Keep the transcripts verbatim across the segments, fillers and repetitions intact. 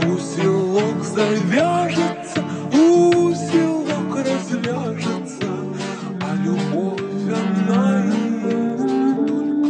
узелок завяжется, узелок развяжется, а любовь она есть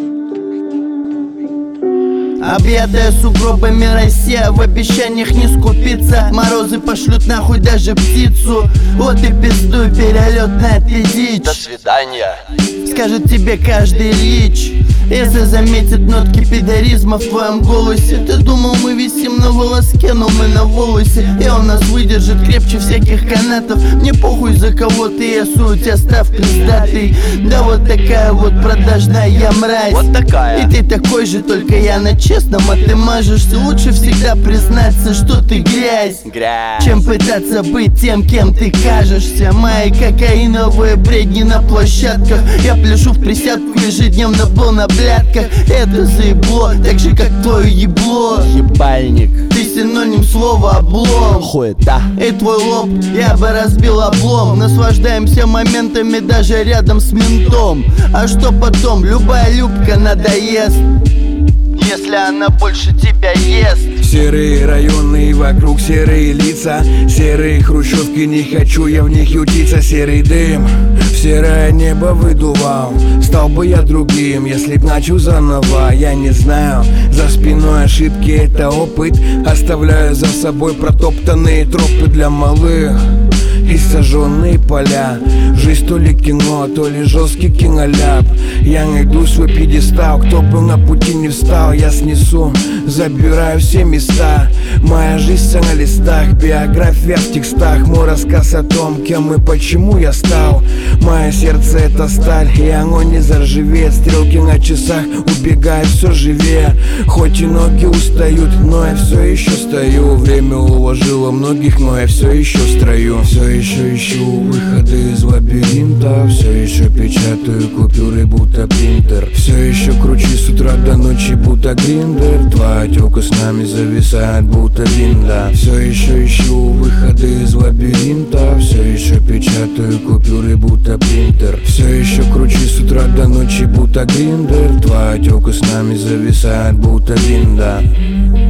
только. Объятая сугробами Россия, в обещаниях не скупиться. Морозы пошлют нахуй даже птицу. Вот и пиздуй, перелетная ты дичь. До свидания. Скажет тебе каждый Ильич, если заметит нотки пидоризма в твоем голосе. Ты думал, мы висим на волоске, но мы на волосе. И он нас выдержит крепче всяких канатов. Мне похуй, за кого ты, если у тебя став пиздатый. Да вот такая вот продажная я мразь. Вот такая. И ты такой же, только я на честном, а ты мажешься. Лучше всегда признаться, что ты грязь, Грязь. чем пытаться быть тем, кем ты кажешься. Мои кокаиновые бредни на площадках. Я пляшу в присядку, ежедневно был на блядках. Это заебло, так же как твое ебло. Ебальник. Ты синоним слова облом. Хуета. И твой лоб я бы разбил облом. Наслаждаемся моментами даже рядом с ментом. А что потом? Любая любка надоест, если она больше тебя ест. Серые районы и вокруг серые лица, серые хрущевки, не хочу я в них ютиться. Серый дым в серое небо выдувал. Стал бы я другим, если б начал заново. Я не знаю, за спиной ошибки это опыт. Оставляю за собой протоптанные тропы для малых и сожженные поля. Жизнь то ли кино, то ли жесткий киноляп. Я найду свой пьедестал, кто был на пути не встал. Я снесу, забираю все места. Моя жизнь на листах, биография в текстах. Мой рассказ о том, кем и почему я стал. Мое сердце это сталь, и оно не заржавеет. Стрелки на часах убегают все живее. Хоть и ноги устают, но я все еще стою. Время уложило многих, но я все еще в строю. Все еще ищу выходы из лабиринта. Все еще печатаю купюры, будто принтер. Все еще кручу с утра до ночи, будто гриндер. Твоя тёлка с нами зависает, будто винда. Все еще ищу выходы из лабиринта. Все еще печатаю купюры, будто принтер. Все еще кручу с утра до ночи, будто гриндер. Твоя тёлка с нами зависает, будто винда.